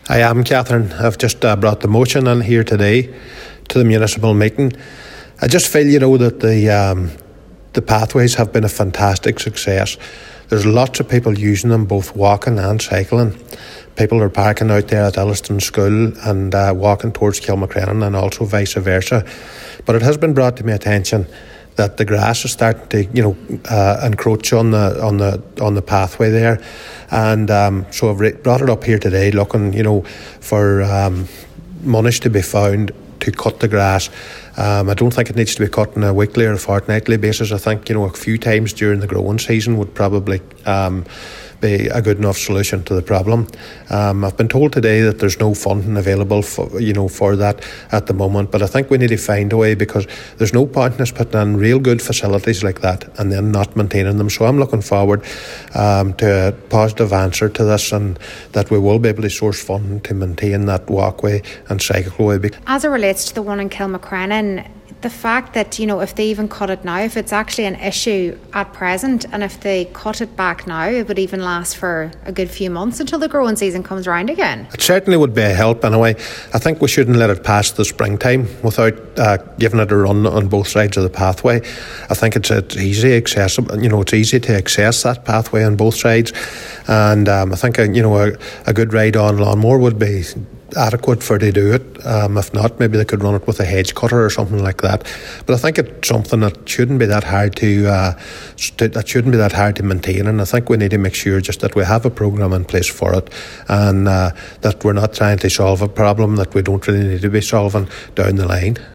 I am, Catherine. I've just brought the motion in here today to the municipal meeting. I just feel, that the pathways have been a fantastic success. There's lots of people using them, both walking and cycling. People are parking out there at Elliston School and walking towards Kilmacrennan, and also vice versa. But it has been brought to my attention that the grass is starting to, encroach on the pathway there, and so I've brought it up here today, looking, for monies to be found to cut the grass. I don't think it needs to be cut on a weekly or a fortnightly basis. I think, a few times during the growing season would probably be a good enough solution to the problem. I've been told today that there's no funding available for that at the moment, but I think we need to find a way, because there's no point in us putting in real good facilities like that and then not maintaining them. So I'm looking forward to a positive answer to this, and that we will be able to source funding to maintain that walkway and cycleway. As it relates to the one in Kilmacrennan, the fact that, if they even cut it now, if it's actually an issue at present, and if they cut it back now, it would even last for a good few months until the growing season comes around again. It certainly would be a help anyway. I think we shouldn't let it pass the springtime without giving it a run on both sides of the pathway. I think it's easy accessible. It's easy to access that pathway on both sides, and I think a good ride-on lawnmower would be adequate for to do it. If not, maybe they could run it with a hedge cutter or something like that. But I think it's something that shouldn't be that hard to maintain, and I think we need to make sure just that we have a programme in place for it, and that we're not trying to solve a problem that we don't really need to be solving down the line.